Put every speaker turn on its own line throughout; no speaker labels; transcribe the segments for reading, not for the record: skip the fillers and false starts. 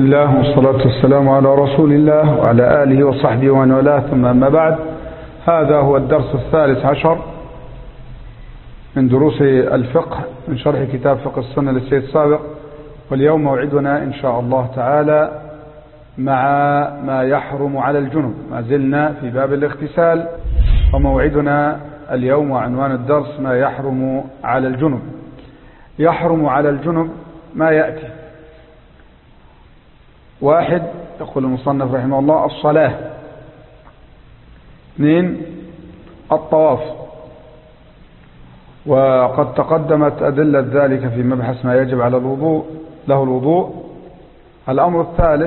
الله والصلاة والسلام على رسول الله وعلى آله وصحبه ومن والاه، ثم أما بعد. هذا هو الدرس 13 من دروس الفقه من شرح كتاب فقه السنة للسيد السابق، واليوم موعدنا إن شاء الله تعالى مع ما يحرم على الجنب. ما زلنا في باب الاغتسال، وموعدنا اليوم وعنوان الدرس ما يحرم على الجنب. يحرم على الجنب ما يأتي: 1. يقول المصنف رحمه الله: الصلاة. 2. الطواف، وقد تقدمت أدلة ذلك في مبحث ما يجب على له الوضوء. الأمر الثالث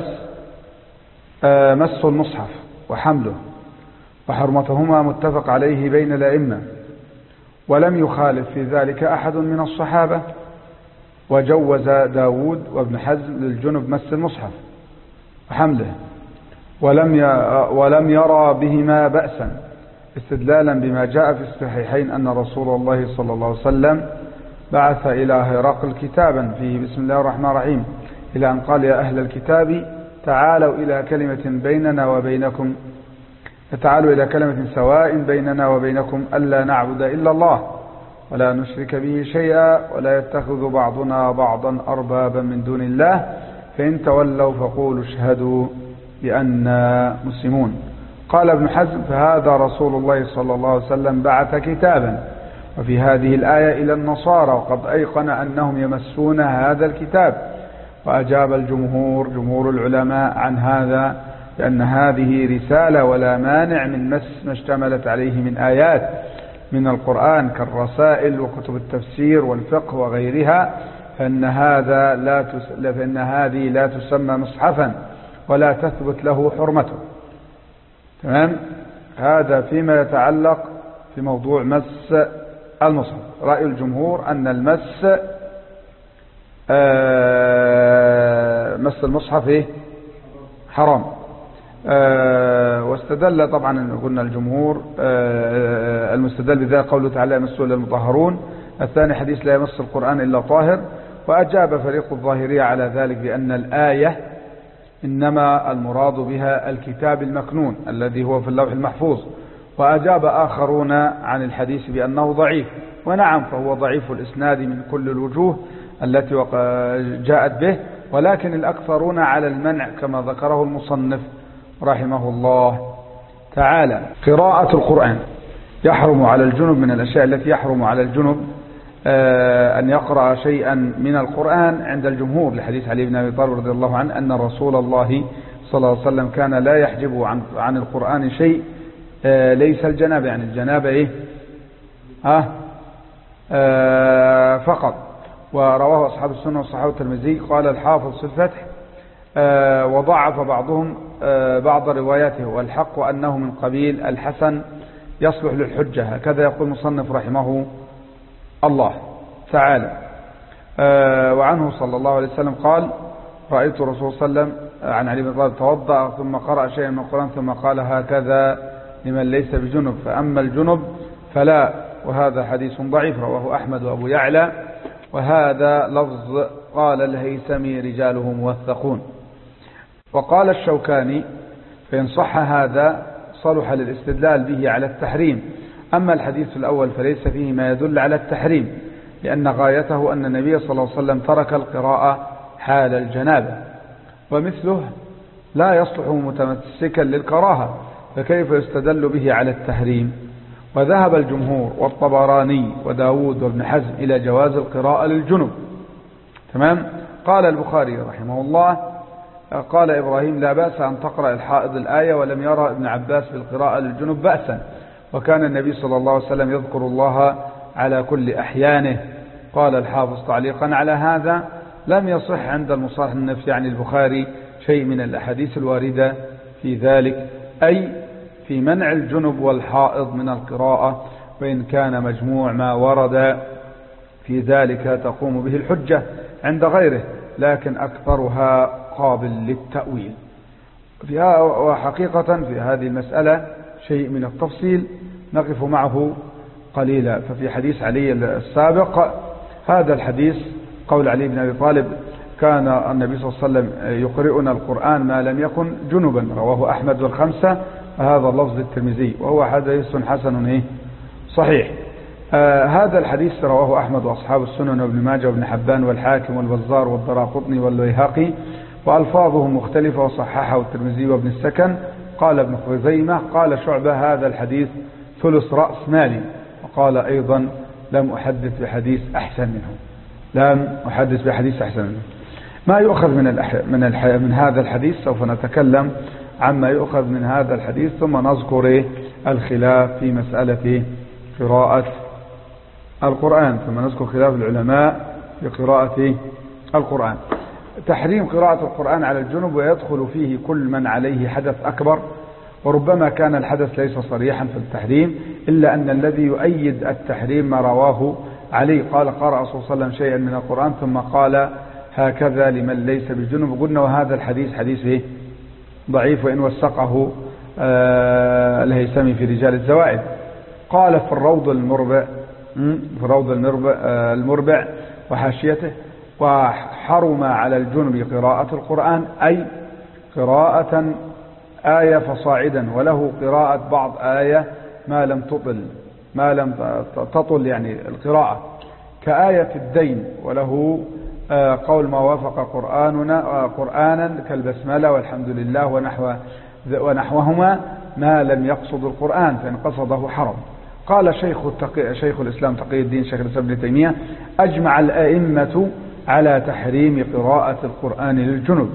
مس المصحف وحمله، وحرمتهما متفق عليه بين الأئمة، ولم يخالف في ذلك أحد من الصحابة، وجوز داود وابن حزم للجنب مس المصحف وحمله، ولم يرى بهما بأسا، استدلالا بما جاء في الصحيحين أن رسول الله صلى الله عليه وسلم بعث إلى هرقل كتابا فيه بسم الله الرحمن الرحيم، إلى أن قال: يا أهل الكتاب تعالوا إلى كلمة سواء بيننا وبينكم ألا نعبد إلا الله ولا نشرك به شيئا ولا يتخذ بعضنا بعضا أربابا من دون الله، فإن تولوا فقولوا اشهدوا بأننا مسلمون. قال ابن حزم: فهذا رسول الله صلى الله عليه وسلم بعث كتابا، وفي هذه الآية إلى النصارى، وقد أيقن أنهم يمسون هذا الكتاب. وأجاب جمهور العلماء عن هذا بأن هذه رسالة، ولا مانع من مس ما اشتملت عليه من آيات من القرآن كالرسائل وكتب التفسير والفقه وغيرها، فإن هذه لا تسمى مصحفا ولا تثبت له حرمته. تمام؟ هذا فيما يتعلق في موضوع مس المصحف. رأي الجمهور أن مس المصحف حرام. واستدل طبعا قلنا الجمهور المستدل بذلك قوله تعالى: يمسه إلا المطهرون. الثاني حديث: لا يمس القرآن إلا طاهر. وأجاب فريق الظاهرية على ذلك بأن الآية إنما المراد بها الكتاب المكنون الذي هو في اللوح المحفوظ. وأجاب آخرون عن الحديث بأنه ضعيف، ونعم فهو ضعيف الإسناد من كل الوجوه التي جاءت به، ولكن الأكثرون على المنع كما ذكره المصنف رحمه الله تعالى. قراءة القرآن يحرم على الجنب. من الأشياء التي يحرم على الجنب أن يقرأ شيئا من القرآن عند الجمهور، لحديث علي بن أبي طالب رضي الله عنه أن رسول الله صلى الله عليه وسلم كان لا يحجب عن القرآن شيء ليس الجنابة، يعني الجنابة فقط. ورواه أصحاب السنة والصحابة الترمذي. قال الحافظ في الفتح: وضعف بعضهم بعض رواياته، والحق أنه من قبيل الحسن يصلح للحجة. هكذا يقول المصنف رحمه الله تعالى. وعنه صلى الله عليه وسلم قال: رأيت الرسول صلى الله عليه وسلم عن علي بن طالب توضأ ثم قرأ شيئا من القرآن ثم قال: هكذا لمن ليس بجنب، فأما الجنب فلا. وهذا حديث ضعيف، رواه أحمد وأبو يعلى، وهذا لفظ قال الهيثمي رجاله موثقون. وقال الشوكاني: فإن صح هذا صلح للاستدلال به على التحريم. أما الحديث الأول فليس فيه ما يدل على التحريم، لأن غايته أن النبي صلى الله عليه وسلم ترك القراءة حال الجنابة، ومثله لا يصلح متمسكا للكراهة، فكيف يستدل به على التحريم؟ وذهب الجمهور والطبراني وداود وابن حزم إلى جواز القراءة للجنب. تمام؟ قال البخاري رحمه الله: قال إبراهيم: لا بأس أن تقرأ الحائض الآية، ولم يرى ابن عباس بالقراءة للجنب بأسا، وكان النبي صلى الله عليه وسلم يذكر الله على كل أحيانه. قال الحافظ تعليقا على هذا: لم يصح عند المصنف يعني البخاري شيء من الأحاديث الواردة في ذلك، أي في منع الجنب والحائض من القراءة، وإن كان مجموع ما ورد في ذلك تقوم به الحجة عند غيره، لكن أكثرها قابل للتأويل. وحقيقة في هذه المسألة شيء من التفصيل نقف معه قليلا. ففي حديث علي السابق هذا الحديث قول علي بن أبي طالب: كان النبي صلى الله عليه وسلم يقرئنا القرآن ما لم يكن جنبا، رواه أحمد والخمسة، وهذا لفظ الترمذي، وهو حديث حسن صحيح. هذا الحديث رواه أحمد وأصحاب السنن وابن ماجه وابن حبان والحاكم والبزار والدراقطني والبيهقي، وألفاظه مختلفة، وصححه الترمذي وابن السكن. قال ابن خزيمة قال شعبة هذا الحديث ثلث رأس مالي. وقال أيضا لم أحدث بحديث أحسن منه. ما يؤخذ من هذا الحديث؟ سوف نتكلم عما يؤخذ من هذا الحديث، ثم نذكر الخلاف في مسألة قراءة القرآن، ثم نذكر خلاف العلماء في قراءة القرآن. تحريم قراءة القرآن على الجنب، ويدخل فيه كل من عليه حدث أكبر، وربما كان الحدث ليس صريحا في التحريم، إلا أن الذي يؤيد التحريم ما رواه علي قال قرأ صلى الله عليه وسلم شيئا من القرآن ثم قال هكذا لمن ليس بجنب. قلنا وهذا الحديث حديث ضعيف، وإن وثقه الهيثمي في رجال الزوائد. قال في الروض المربع وحاشيته: وحرم على الجنب قراءة القرآن، أي قراءة آية فصاعدا، وله قراءة بعض آية ما لم تطل يعني القراءة، كآية الدين، وله قول ما وافق قرآنا كالبسملة والحمد لله ونحوهما ما لم يقصد القرآن، فإن قصده حرم. قال شيخ الإسلام تقي الدين شيخ الإسلام ابن تيمية: أجمع الأئمة على تحريم قراءة القرآن للجنب.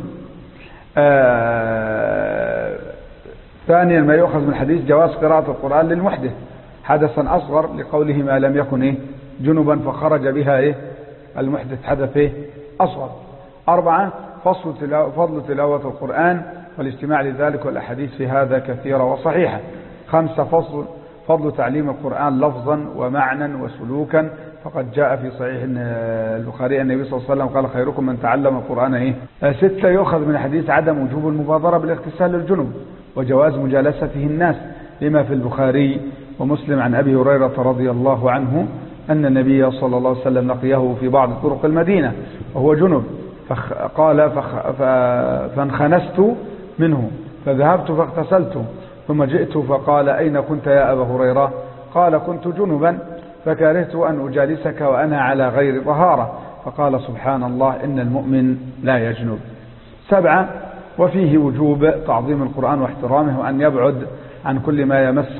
ثانيا ما يؤخذ من الحديث جواز قراءة القرآن للمحدث حدثا أصغر، لقوله ما لم يكن جنبا فخرج بها المحدث حدث أصغر. 4 فضل تلاوة القرآن والاجتماع لذلك، والأحاديث في هذا كثيرة وصحيحة. 5 فضل تعليم القرآن لفظا ومعنى وسلوكا، فقد جاء في صحيح البخاري النبي صلى الله عليه وسلم قال خيركم من تعلم القرآن 6 يؤخذ من الحديث عدم وجوب المبادرة بالاغتسال للجنب، وجواز مجالسته الناس، لما في البخاري ومسلم عن أبي هريرة رضي الله عنه أن النبي صلى الله عليه وسلم لقيه في بعض طرق المدينة وهو جنب، قال فانخنست منه فذهبت فاغتسلت، ثم جئت فقال أين كنت يا أبا هريرة؟ قال كنت جنبا فكرهت أن أجالسك وأنا على غير طهارة، فقال سبحان الله إن المؤمن لا يجنب. 7 وفيه وجوب تعظيم القرآن واحترامه، وأن يبعد عن كل ما يمس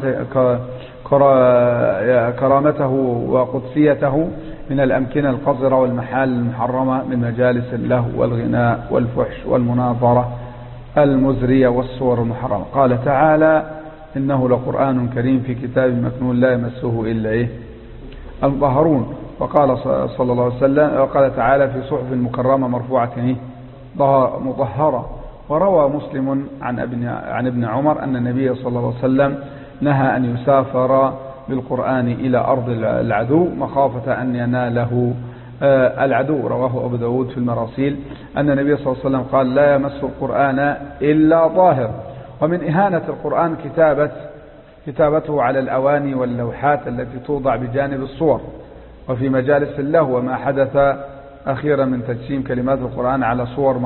كرامته وقدسيته من الأمكنة القذرة والمحال المحرمة من مجالس اللهو والغناء والفحش والمناظرة المزرية والصور المحرمة. قال تعالى إنه لقرآن كريم في كتاب مكنون لا يمسه إلا المطهرون. وقال صلى الله عليه وسلم وقال تعالى في صحف مكرمة مرفوعة مطهرة. وروى مسلم عن ابن عمر أن النبي صلى الله عليه وسلم نهى أن يسافر بالقرآن إلى أرض العدو مخافة أن يناله العدو. رواه أبو داود في المراسيل أن النبي صلى الله عليه وسلم قال لا يمس القرآن إلا طاهر. ومن إهانة القرآن كتابته على الأواني واللوحات التي توضع بجانب الصور وفي مجالس اللهو، وما حدث أخيرا من تجسيم كلمات القرآن على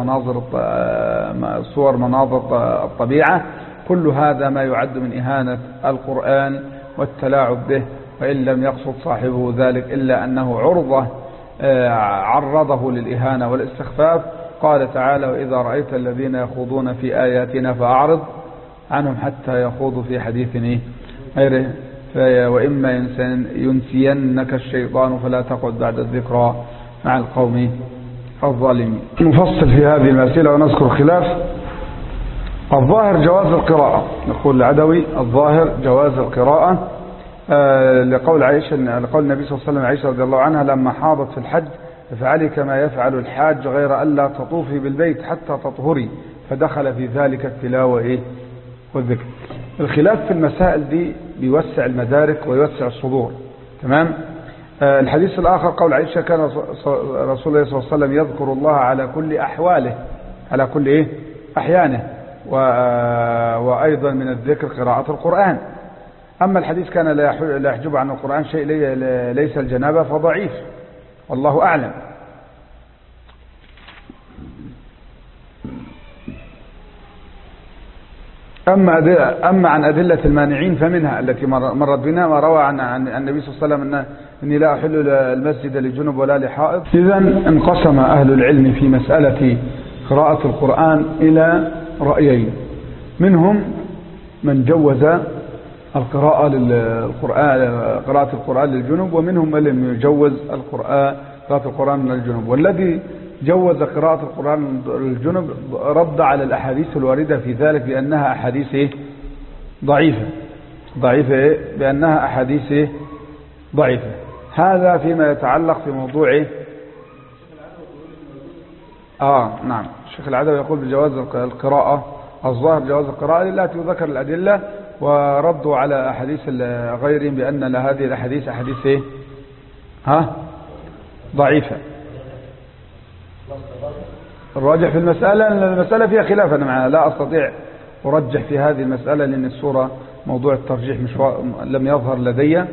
صور مناظر الطبيعة. كل هذا ما يعد من إهانة القرآن والتلاعب به، وإن لم يقصد صاحبه ذلك إلا أنه عرضه للإهانة والاستخفاف. قال تعالى وإذا رأيت الذين يخوضون في آياتنا فأعرض عنهم حتى يخوضوا في حديث غيره وإما ينسينك الشيطان فلا تقعد بعد الذكرى مع القوم الظالمين. نفصل في هذه المسألة ونذكر خلاف. الظاهر جواز القراءة، يقول العدوي الظاهر جواز القراءة لقول النبي صلى الله عليه وسلم عائشة رضي الله عنها لما حاضت في الحج ففعلي كما يفعل الحاج غير ألا تطوفي بالبيت حتى تطهري، فدخل في ذلك التلاوة والذكر. الخلاف في المسائل دي بيوسع المدارك ويوسع الصدور. تمام. الحديث الآخر قول عائشة كان رسول الله صلى الله عليه وسلم يذكر الله على كل أحواله، على كل أحيانه، وأيضا من الذكر قراءة القرآن. أما الحديث كان لا يحجب عن القرآن شيء ليس الجنابة فضعيف، والله أعلم. أما عن أدلة المانعين فمنها التي مرت بنا ما روى عن النبي صلى الله عليه وسلم إني لا أحل المسجد لجنب ولا لحائض. إذا انقسم أهل العلم في مسألة قراءة القرآن إلى رأيين، منهم من جوز قراءة القرآن للجنب، ومنهم من لم يجوز قراءة القرآن للجنب. والذي جوز قراءة القرآن للجنب رد على الأحاديث الواردة في ذلك بأنها أحاديث ضعيفة بأنها أحاديث ضعيفة. هذا فيما يتعلق في موضوع نعم. الشيخ العدوي يقول بجواز القراءة، الظاهر جواز القراءة التي يذكر الأدلة، وردوا على أحاديث غيرهم بأن هذه الأحاديث أحاديث ضعيفة. الراجح في المسألة فيها خلاف، أنا لا أستطيع أرجح في هذه المسألة لأن الصورة موضوع الترجيح لم يظهر لدي.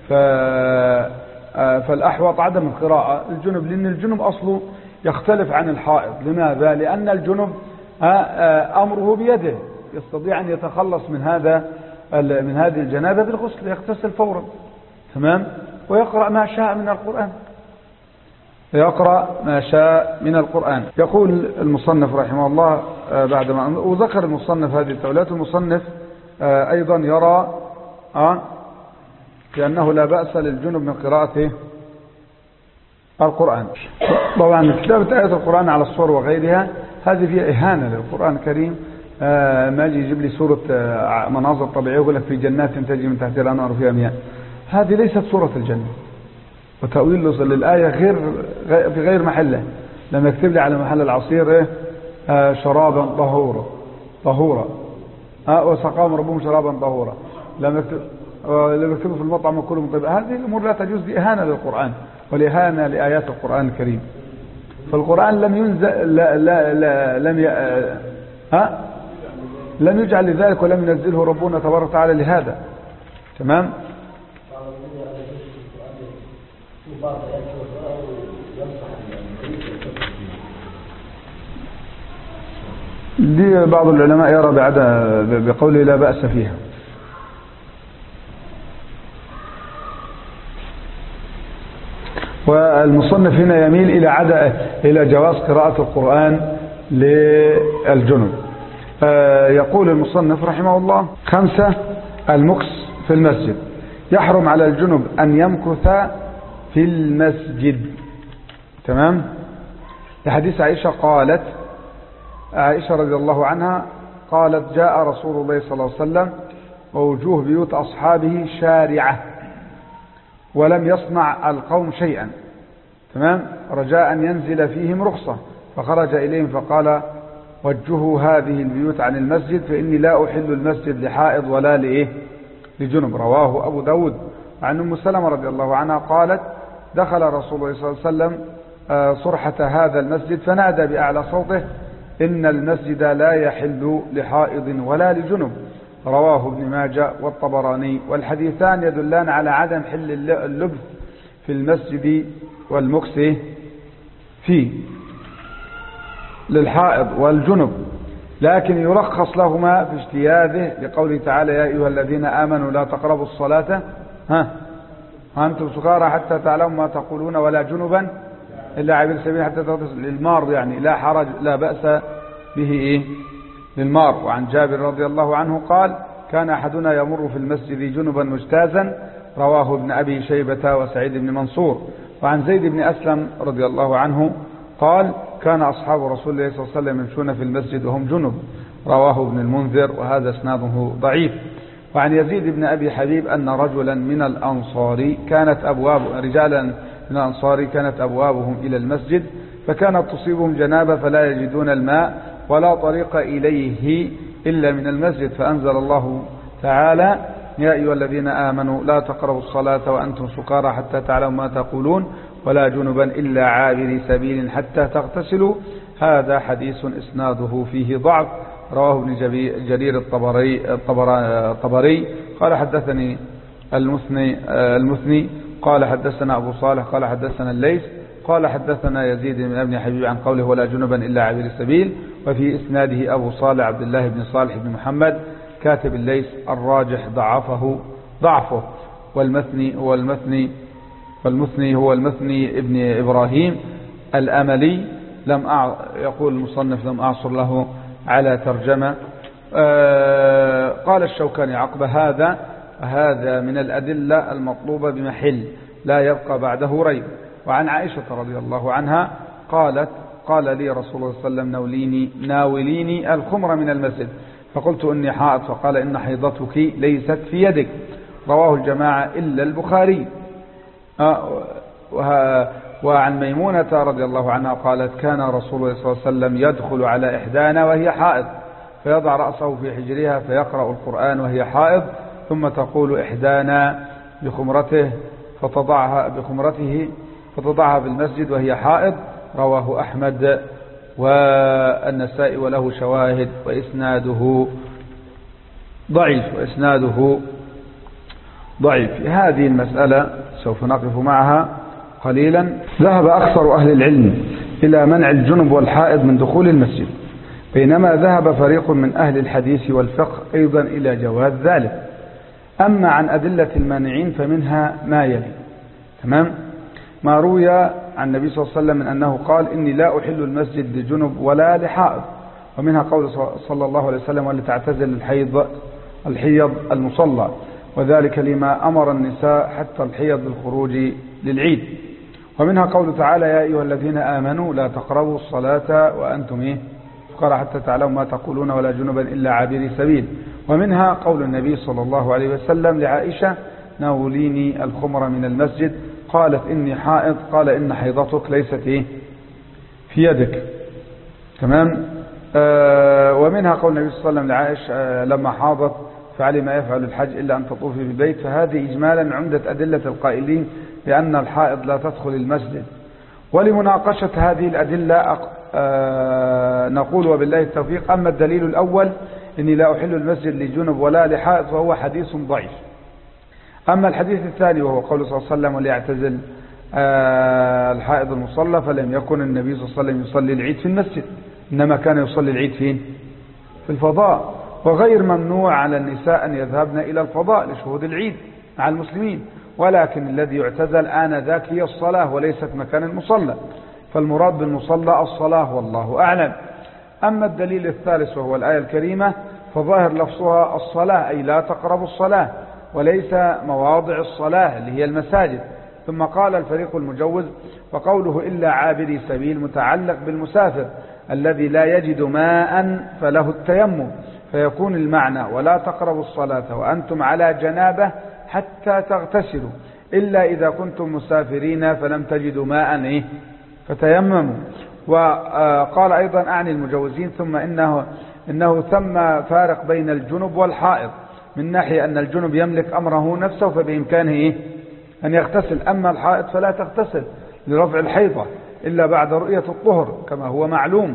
فالأحوط عدم القراءة الجنب، لأن الجنب أصله يختلف عن الحائض. لماذا؟ لأن الجنب أمره بيده، يستطيع أن يتخلص من هذه الجنابة بالغسل، يغتسل فورا، تمام، ويقرأ ما شاء من القرآن. يقول المصنف رحمه الله بعدما وذكر المصنف هذه التولات، المصنف أيضا يرى بأنه لا بأس للجنب من قراءة القرآن. طبعا كتابة آيات القرآن على الصور وغيرها هذه فيها إهانة للقرآن الكريم. ما يجيب لي صورة مناظر طبيعية يقول لك في جنات تجري من تحتها الأنهار فيها مياه، هذه ليست صورة الجنة، وتأويل للآية في غير محله. لما يكتب لي على محل العصير شرابا طهورا وسقاهم ربهم شرابا طهورا، لما يكتبوا في المطعم وكلوا من طيب، هذه الأمور لا تجوز، بإهانة للقرآن والإهانة لآيات القرآن الكريم. فالقرآن لم ينزل لم يجعل لذلك ولم ينزله ربنا تبارك وتعالى لهذا، تمام. دي بعض العلماء يرى بقوله لا بأس فيها. والمصنف هنا يميل إلى جواز قراءة القرآن للجنب. يقول المصنف رحمه الله: 5 المكث في المسجد. يحرم على الجنب أن يمكث في المسجد، تمام. لحديث عائشة قالت، عائشة رضي الله عنها قالت: جاء رسول الله صلى الله عليه وسلم ووجوه بيوت أصحابه شارعة ولم يصنع القوم شيئا، تمام، رجاء أن ينزل فيهم رخصة، فخرج إليهم فقال: وجهوا هذه البيوت عن المسجد فإني لا أحل المسجد لحائض ولا لجنب. رواه أبو داود. عن أم سلمة رضي الله عنها قالت: دخل رسول الله صلى الله عليه وسلم صرحة هذا المسجد فنادى بأعلى صوته: إن المسجد لا يحل لحائض ولا لجنب. رواه ابن ماجه والطبراني. والحديثان يدلان على عدم حل اللبث في المسجد والمكث فيه للحائض والجنب، لكن يرخص لهما في اجتياذه لقوله تعالى: يا أيها الذين آمنوا لا تقربوا الصلاة أنتم سكارى حتى تعلموا ما تقولون ولا جنبا إلا عابر سبيل حتى تغتسلوا. للمار يعني لا حرج لا بأس به للمار. وعن جابر رضي الله عنه قال: كان أحدنا يمر في المسجد جنبا مجتازا. رواه ابن أبي شيبة وسعيد بن منصور. وعن زيد بن أسلم رضي الله عنه قال: كان أصحاب رسول الله صلى الله عليه وسلم يمشون في المسجد وهم جنب. رواه ابن المنذر وهذا اسناده ضعيف. وعن يزيد بن أبي حبيب أن رجلا من الأنصار رجالا من الأنصار كانت أبوابهم إلى المسجد، فكانت تصيبهم جنابة فلا يجدون الماء ولا طريق إليه إلا من المسجد، فأنزل الله تعالى: يا أيها الذين آمنوا لا تقربوا الصلاة وأنتم سكارى حتى تعلموا ما تقولون ولا جنبا إلا عابري سبيل حتى تغتسلوا. هذا حديث إسناده فيه ضعف. رواه ابن جرير الطبري قال: حدثني المثني قال: حدثنا أبو صالح قال: حدثنا الليث قال: حدثنا يزيد بن ابن حبيب عن قوله: ولا جنبا إلا عابري سبيل. وفي إسناده أبو صالح عبد الله بن صالح بن محمد كاتب الليث الراجح ضعفه، والمثني هو المثني ابن إبراهيم الأملي، يقول المصنف لم أعصر له على ترجمة. قال الشوكاني عقب هذا من الأدلة المطلوبة بمحل لا يبقى بعده ريب. وعن عائشة رضي الله عنها قالت قال لي رسول الله صلى الله عليه وسلم ناوليني الخمر من المسجد، فقلت إني حائض، فقال إن حيضتك ليست في يدك. رواه الجماعة إلا البخاري. وعن ميمونة رضي الله عنها قالت كان رسول الله صلى الله عليه وسلم يدخل على إحدانا وهي حائض فيضع رأسه في حجرها فيقرأ القرآن وهي حائض، ثم تقول إحدانا بخمرته فتضعها في المسجد وهي حائض. رواه أحمد والنسائي وله شواهد وإسناده ضعيف. في هذه المسألة سوف نقف معها قليلا. ذهب أكثر أهل العلم إلى منع الجنب والحائض من دخول المسجد، بينما ذهب فريق من أهل الحديث والفقه أيضا إلى جواز ذلك. أما عن أدلة المانعين فمنها ما يلي. تمام. ما روي عن النبي صلى الله عليه وسلم من أنه قال إني لا أحل المسجد لجنب ولا لحائض، ومنها قول صلى الله عليه وسلم ولتعتزل الحيض المصلى، وذلك لما أمر النساء حتى الحيض بالخروج للعيد. ومنها قول تعالى يا أيها الذين آمنوا لا تقربوا الصلاة وأنتم فقراء حتى تعلموا ما تقولون ولا جنبا إلا عابري سبيل. ومنها قول النبي صلى الله عليه وسلم لعائشة ناوليني الخمر من المسجد، قالت إني حائض، قال إن حيضتك ليست في يدك. تمام. ومنها قول النبي صلى الله عليه وسلم لعائشة لما حاضت فعلي ما يفعل الحج إلا أن تطوفي بالبيت. فهذه إجمالا عمدة أدلة القائلين بأن الحائض لا تدخل المسجد. ولمناقشة هذه الأدلة نقول وبالله التوفيق. أما الدليل الأول إني لا أحل المسجد لجنب ولا لحائض فهو حديث ضعيف. أما الحديث الثاني وهو قول صلى الله عليه وسلم وليعتزل الحائض المصلى، فلم يكن النبي صلى الله عليه وسلم يصلي العيد في المسجد، إنما كان يصلي العيد فين؟ في الفضاء. وغير ممنوع على النساء أن يذهبن إلى الفضاء لشهود العيد مع المسلمين، ولكن الذي يعتزل آنذاك هي الصلاة وليست مكان المصلى، فالمراد بالمصلى الصلاة والله أعلم. أما الدليل الثالث وهو الآية الكريمة فظاهر لفظها الصلاة، أي لا تقربوا الصلاة، وليس مواضع الصلاة اللي هي المساجد. ثم قال الفريق المجوز وقوله إلا عابري سبيل متعلق بالمسافر الذي لا يجد ماء فله التيمم، فيكون المعنى ولا تقربوا الصلاة وأنتم على جنابة حتى تغتسلوا إلا إذا كنتم مسافرين فلم تجدوا ماء فتيمموا. وقال أيضا أعني المجوزين ثم إنه ثم فارق بين الجنب والحائض، من ناحية أن الجنب يملك أمره نفسه فبإمكانه أن يغتسل، أما الحائض فلا تغتسل لرفع الحيضة إلا بعد رؤية الطهر كما هو معلوم.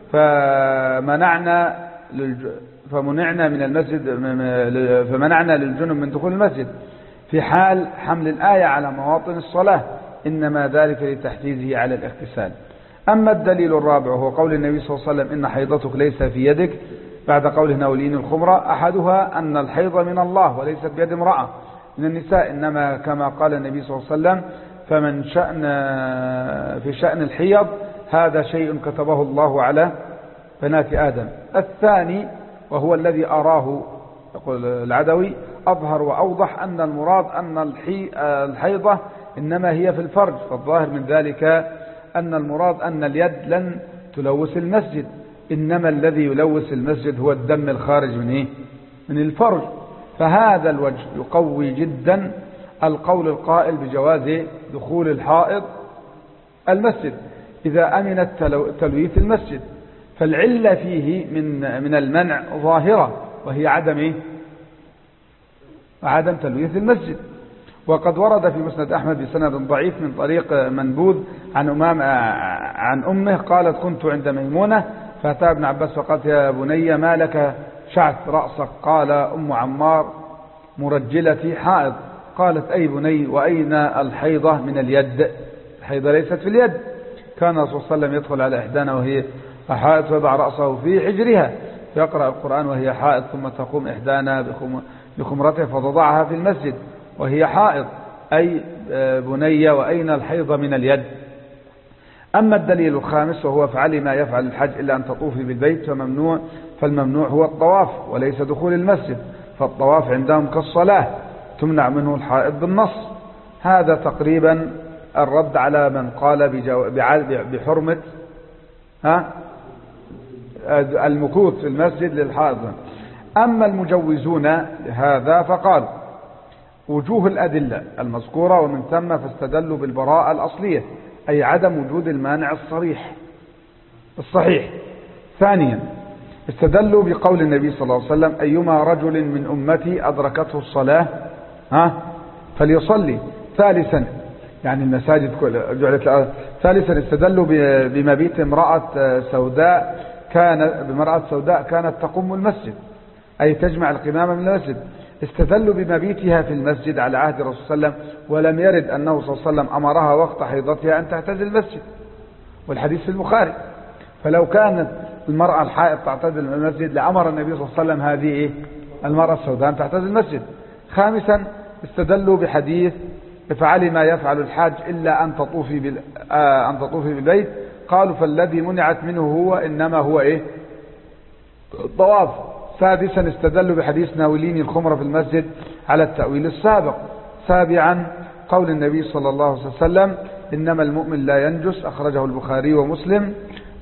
فمنعنا من المسجد، فمنعنا للجنب من دخول المسجد في حال حمل الآية على مواطن الصلاة، إنما ذلك لتحجيزه على الاغتسال. أما الدليل الرابع هو قول النبي صلى الله عليه وسلم إن حيضتك ليس في يدك بعد قوله ناولين الخمرة، أحدها أن الحيض من الله وليست بيد امرأة من النساء، إنما كما قال النبي صلى الله عليه وسلم فمن في شأن الحيض هذا شيء كتبه الله على بنات آدم. الثاني وهو الذي أراه يقول العدوي أظهر وأوضح أن المراد أن الحيضة إنما هي في الفرج، فالظاهر من ذلك أن المراد أن اليد لن تلوث المسجد، إنما الذي يلوث المسجد هو الدم الخارج من الفرج. فهذا الوجه يقوي جدا القول القائل بجواز دخول الحائض المسجد إذا أمنت تلويث المسجد، فالعلة فيه من المنع ظاهرة وهي عدم تلويث المسجد. وقد ورد في مسند أحمد بسند ضعيف من طريق منبوذ عن أمه قالت كنت عند ميمونة فأتى ابن عباس فقالت يا بني ما لك شعث رأسك؟ قال أم عمار مرجلتي حائض. قالت أي بني وأين الحيضة من اليد؟ الحيضة ليست في اليد. كان الرسول صلى الله عليه وسلم يدخل على إحدانا وهي حائض فيضع رأسه في حجرها يقرأ القرآن وهي حائض ثم تقوم إحدانا بخمرته فتضعها في المسجد وهي حائض، أي بني وأين الحيض من اليد. أما الدليل الخامس وهو افعلي ما يفعل الحج إلا أن تطوفي بالبيت فالممنوع هو الطواف وليس دخول المسجد، فالطواف عندهم كالصلاة تمنع منه الحائض بالنص. هذا تقريبا الرد على من قال بحرمة المكوث في المسجد للحائض. أما المجوزون لهذا فقال وجوه الأدلة المذكورة ومن ثم فاستدلوا بالبراءة الأصلية، أي عدم وجود المانع الصحيح. ثانيا استدلوا بقول النبي صلى الله عليه وسلم أيما رجل من أمتي أدركته الصلاة فليصلي. ثالثا يعني المساجد جعلت. ثالثا استدلوا بمبيت امرأة سوداء كانت تقوم المسجد، أي تجمع القمامة من المسجد. استدلوا بمبيتها في المسجد على عهد الرسول صلى الله عليه وسلم، ولم يرد أنه صلى الله عليه وسلم أمرها وقت حيضتها أن تعتزل المسجد، والحديث في البخاري. فلو كانت المرأة الحائض تعتزل المسجد لأمر النبي صلى الله عليه وسلم هذه المرأة السوداء أن تعتزل المسجد. خامسا استدلوا بحديث افعلي ما يفعل الحاج إلا أن تطوفي بالبيت، قالوا فالذي منعت منه هو إنما هو الطواف. سادسا استدلوا بحديث ناولين الخمر في المسجد على التأويل السابق. سابعا قول النبي صلى الله عليه وسلم إنما المؤمن لا ينجس، أخرجه البخاري ومسلم.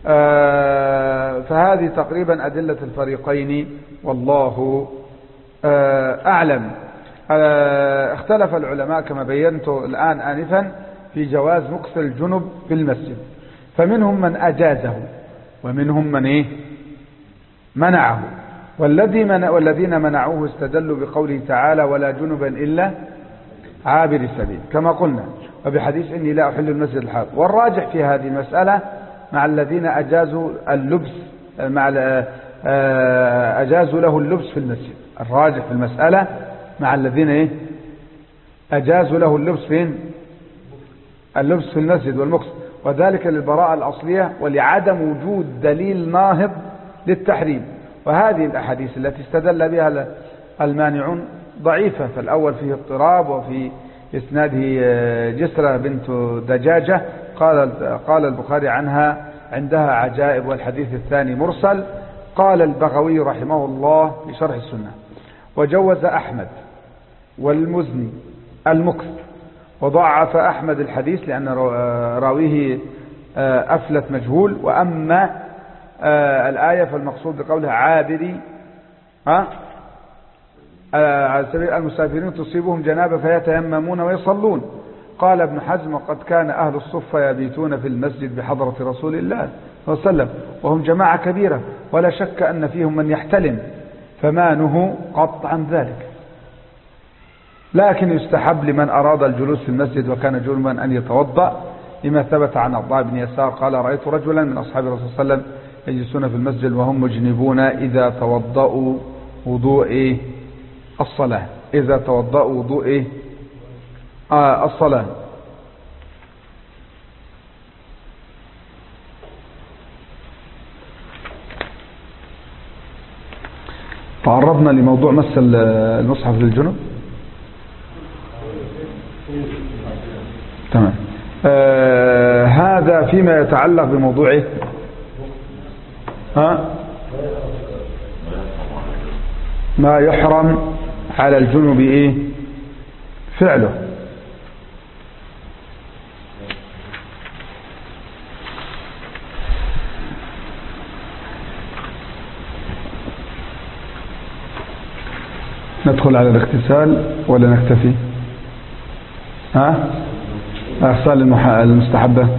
فهذه تقريبا أدلة الفريقين والله أعلم. اختلف العلماء كما بينت الآن آنفا في جواز مكث الجنب في المسجد، فمنهم من أجازه ومنهم من منعه، والذين منعوه استدلوا بقوله تعالى ولا جنبا إلا عابر السبيل كما قلنا، وبحديث إني لا أحل المسجد الحرام. والراجح في هذه المسألة مع الذين أجازوا اللبس أجازوا له اللبس في المسجد. الراجح في المسألة مع الذين أجازوا له اللبس اللبس في المسجد والمكث، وذلك للبراءة الأصلية ولعدم وجود دليل ناهض للتحريم. وهذه الأحاديث التي استدل بها المانعون ضعيفة، فالأول فيه اضطراب، وفي إسناده جسرة بنت دجاجة قال البخاري عنها عندها عجائب، والحديث الثاني مرسل. قال البغوي رحمه الله في شرح السنة وجوز أحمد والمزني المكث، وضعف أحمد الحديث لأن راويه أفلت مجهول. وأما الآية فالمقصود بقولها عابري على سبيل المسافرين تصيبهم جنابة فيتيممون ويصلون. قال ابن حزم وقد كان أهل الصفة يبيتون في المسجد بحضرة رسول الله صلى الله عليه وسلم وهم جماعة كبيرة، ولا شك أن فيهم من يحتلم، فما نهوا قط عن ذلك. لكن يستحب لمن أراد الجلوس في المسجد وكان جنبا أن يتوضأ، لما ثبت عن عطاء بن يسار قال رأيت رجلا من أصحاب الرسول صلى الله عليه وسلم يجلسون في المسجد وهم مجنبون إذا توضأوا وضوء الصلاة. الصلاة. تعرضنا لموضوع مس المصحف للجنب. تمام. هذا فيما يتعلق بموضوع ما يحرم على الجنب فعله. ندخل على الاغتسال ولا نكتفي؟ الأغسال المستحبة.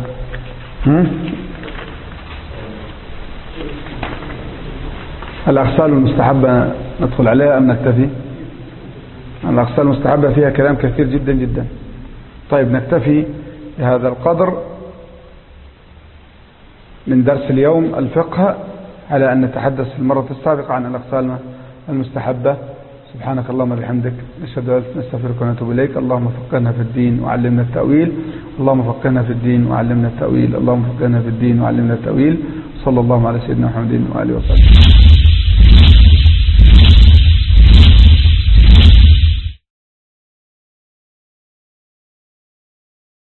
الأغسال المستحبة ندخل عليها أم نكتفي؟ الأغسال المستحبة فيها كلام كثير جدا جدا. طيب نكتفي بهذا القدر من درس اليوم الفقه، على أن نتحدث في المرة السابقة عن الأغسال المستحبة. سبحانك اللهم وبحمدك نشهد أن نستغفرك ونتوب إليك. اللهم فقهنا في الدين وعلمنا التأويل. اللهم فقهنا في الدين وعلمنا التأويل. اللهم فقهنا في الدين وعلمنا التأويل. صلى الله على سيدنا محمد وآله وصحبه.